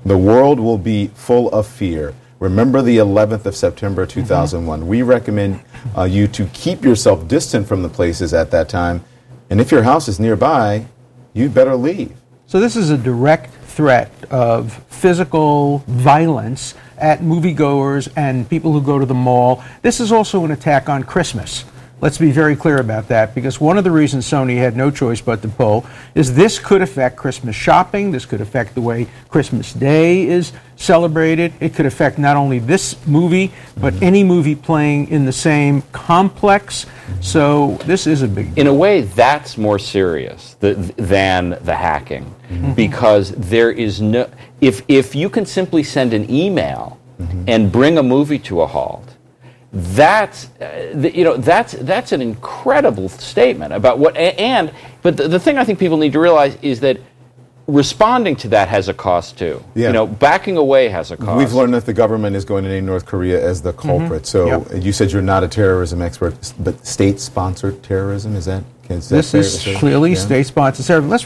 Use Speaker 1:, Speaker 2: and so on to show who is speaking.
Speaker 1: The world will be full of fear. Remember the 11th of September 2001. We recommend you to keep yourself distant from the places at that time. And if your house is nearby, you better leave.
Speaker 2: So this is a direct threat of physical violence at moviegoers and people who go to the mall. This is also an attack on Christmas. Let's be very clear about that, because one of the reasons Sony had no choice but to pull is this could affect Christmas shopping. This could affect the way Christmas Day is celebrated. It could affect not only this movie, but any movie playing in the same complex. So this is a big deal.
Speaker 3: In a way, that's more serious than the hacking, because there is no... If you can simply send an email and bring a movie to a halt, that's an incredible statement about what. But the thing I think people need to realize is that responding to that has a cost too.
Speaker 1: Yeah.
Speaker 3: Backing away has a cost.
Speaker 1: We've learned that the government is going to name North Korea as the culprit. So you said you're not a terrorism expert, but state-sponsored terrorism, is that?
Speaker 2: This is clearly state-sponsored terrorism. Let's